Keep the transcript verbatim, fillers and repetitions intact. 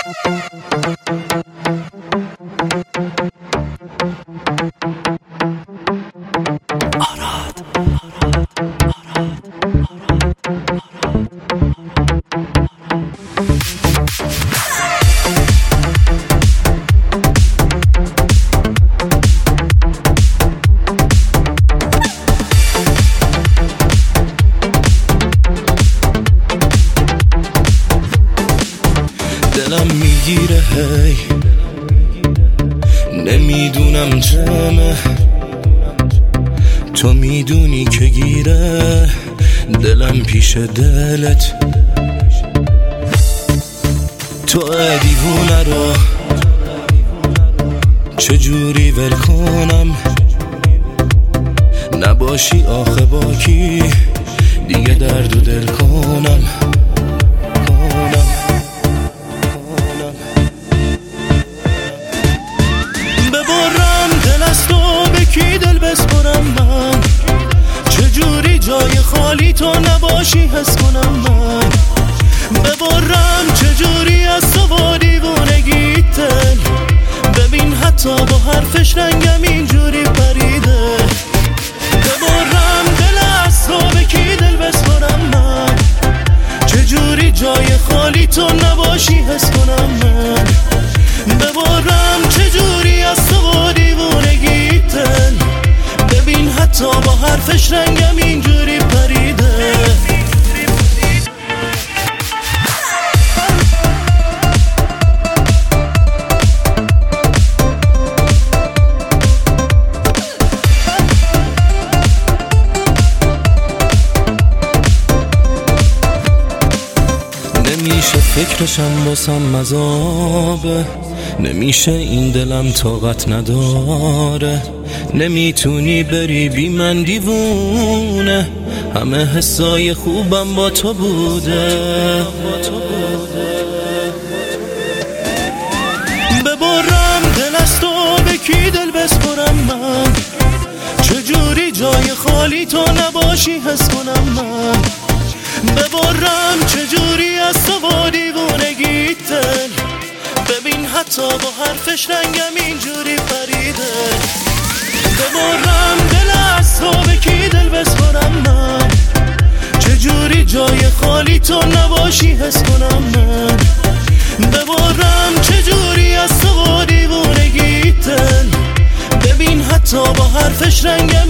دلم میگیره هی نمیدونم چمه، تو میدونی که گیره دلم پیش دلت. تو دیوونه رو چجوری ول کنم، نباشی آخه باکی دیگه درد و دل کنم. کی دل بسپرم من، چجوری جای خالی تو نباشی حس کنم من. ببرم چجوری از تو با دیوونگی دل، ببین حتی با حرفش رنگم اینجوری پریده. ببرم دل از تو به کی دل بسپرم من، چجوری جای خالی تو نباشی حس کنم من. ببرم چجوری از تو با دیوونگی دل، ببین حتی با حرفش رنگم اینجوری پریده. نمیشه فکرشم باسم مذابه، نمیشه این دلم طاقت نداره. نمیتونی بری بی من دیوونه، همه حسای خوبم با تو بوده. ببرم دل از تو به کی دل بسپرم من، چجوری جای خالی تو نباشی حس کنم من. ببرم چجوری از تو با دیوونگی دل، ببین حتی با حرفش رنگم اینجوری پریده. ببرم دل از تو به کی دل بسپرم من، چجوری جای خالی تو نباشی حس کنم من. ببرم چجوری از تو با دیوونگی دل، ببین حتی با حرفش رنگم